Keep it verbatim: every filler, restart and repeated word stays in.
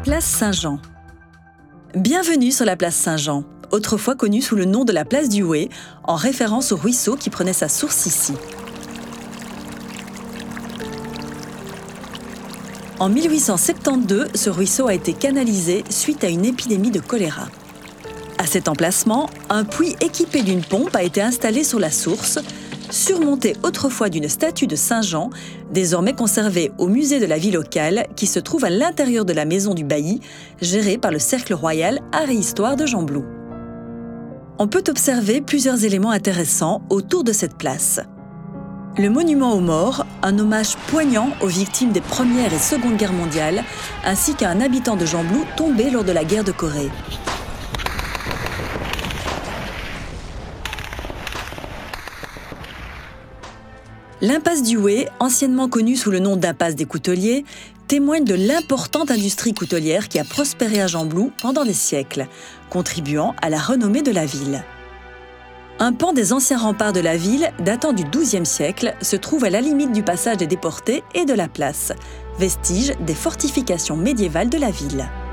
place Saint-Jean. Bienvenue sur la place Saint-Jean, autrefois connue sous le nom de la place du Houet, en référence au ruisseau qui prenait sa source ici. En mille huit cent soixante-douze, ce ruisseau a été canalisé suite à une épidémie de choléra. À cet emplacement, un puits équipé d'une pompe a été installé sur la source, surmonté autrefois d'une statue de Saint-Jean, désormais conservée au musée de la vie locale, qui se trouve à l'intérieur de la maison du bailli, gérée par le Cercle royal Art et Histoire de Gembloux. On peut observer plusieurs éléments intéressants autour de cette place. Le monument aux morts, un hommage poignant aux victimes des Première et Seconde Guerres mondiales, ainsi qu'à un habitant de Gembloux tombé lors de la guerre de Corée. L'impasse du Houet, anciennement connue sous le nom d'impasse des Couteliers, témoigne de l'importante industrie coutelière qui a prospéré à Gembloux pendant des siècles, contribuant à la renommée de la ville. Un pan des anciens remparts de la ville, datant du douzième siècle, se trouve à la limite du passage des déportés et de la place, vestige des fortifications médiévales de la ville.